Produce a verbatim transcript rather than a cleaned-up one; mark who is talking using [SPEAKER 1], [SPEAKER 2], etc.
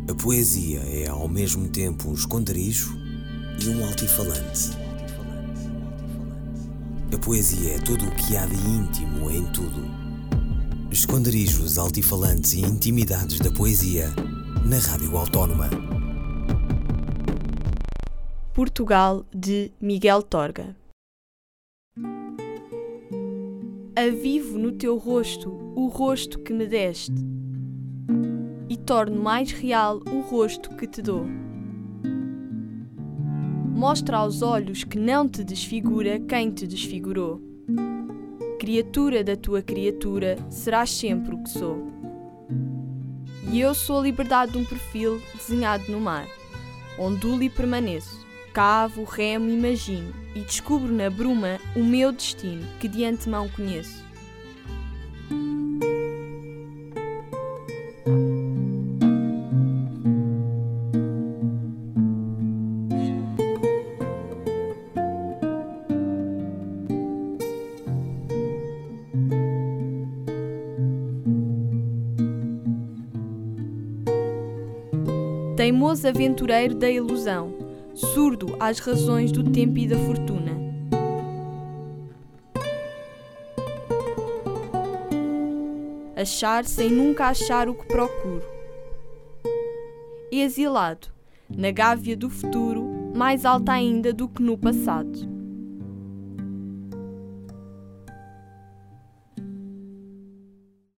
[SPEAKER 1] A poesia é ao mesmo tempo um esconderijo e um altifalante. A poesia é tudo o que há de íntimo em tudo. Esconderijos, altifalantes e intimidades da poesia na Rádio Autónoma.
[SPEAKER 2] Portugal, de Miguel Torga. Avivo no teu rosto o rosto que me deste e torno mais real o rosto que te dou. Mostra aos olhos que não te desfigura quem te desfigurou. Criatura da tua criatura, serás sempre o que sou. E eu sou a liberdade de um perfil desenhado no mar. Ondulo e permaneço, cavo, remo, imagino e descubro na bruma o meu destino que de antemão conheço. Teimoso aventureiro da ilusão, surdo às razões do tempo e da fortuna. Achar sem nunca achar o que procuro. Exilado, na gávea do futuro, mais alta ainda do que no passado.